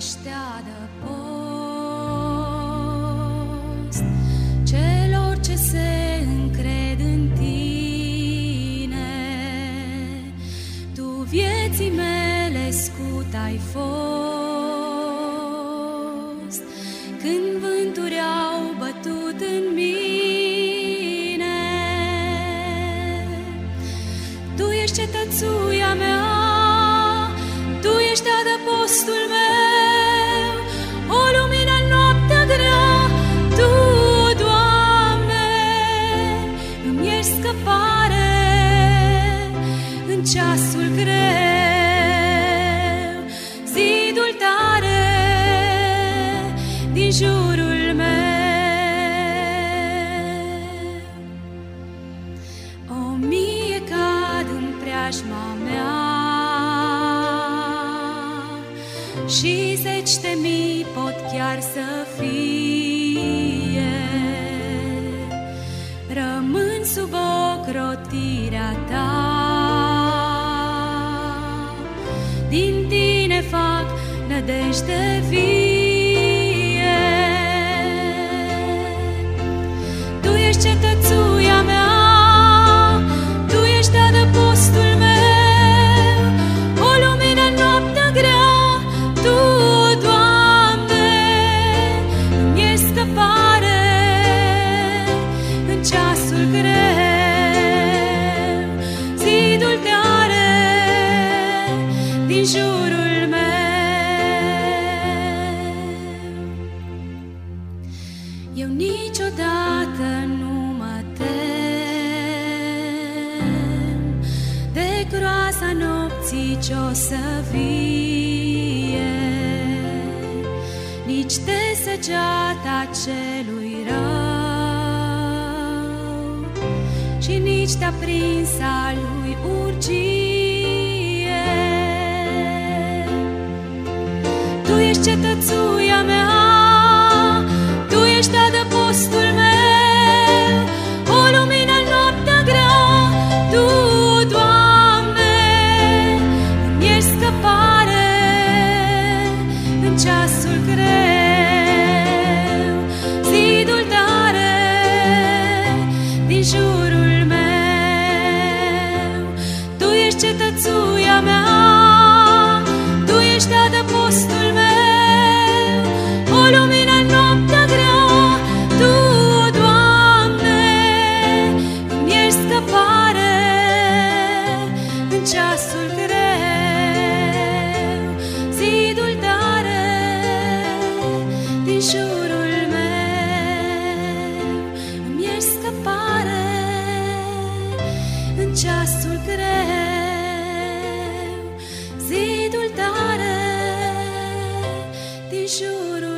ești adăpost celor ce se încred în tine. Tu vieții mele scut ai fost, când vânturi au bătut în mine. Tu ești cetățuia mea, Tu ești adăpostul meu, o lumină în noaptea grea. Tu, Doamne, îmi ești scăpare în ceasul greu, zidul tare din jurul meu. O mie cad în preajma mea și zeci de mii pot chiar să fie, rămân sub ocrotirea Ta. Din Tine fac nădejde vie. Tu ești cetățuia mea, Tu ești adăpostul meu, o lumină în noaptea grea. Tu, Doamne, îmi ești scăpare în ceasul greu, zidul tare din jurul meu. Eu niciodată nu mă tem de groaza nopții ce-o să vie, nici de săgeata celui rău și nici de aprinsa lui urgie. Tu ești cetățuia mea, Tu ești adăpostul meu, o lumină în noaptea grea. Tu, Doamne, îmi ești scăpare în ceasul greu, zidul tare din jurul meu. Tu ești cetățuia mea, Tu ești adăpostul meu, o lumină în noaptea grea. Tu, Doamne, îmi ești scăpare în ceasul greu, zidul tare din jurul meu. Îmi ești scăpare în ceasul greu, zidul tare din jurul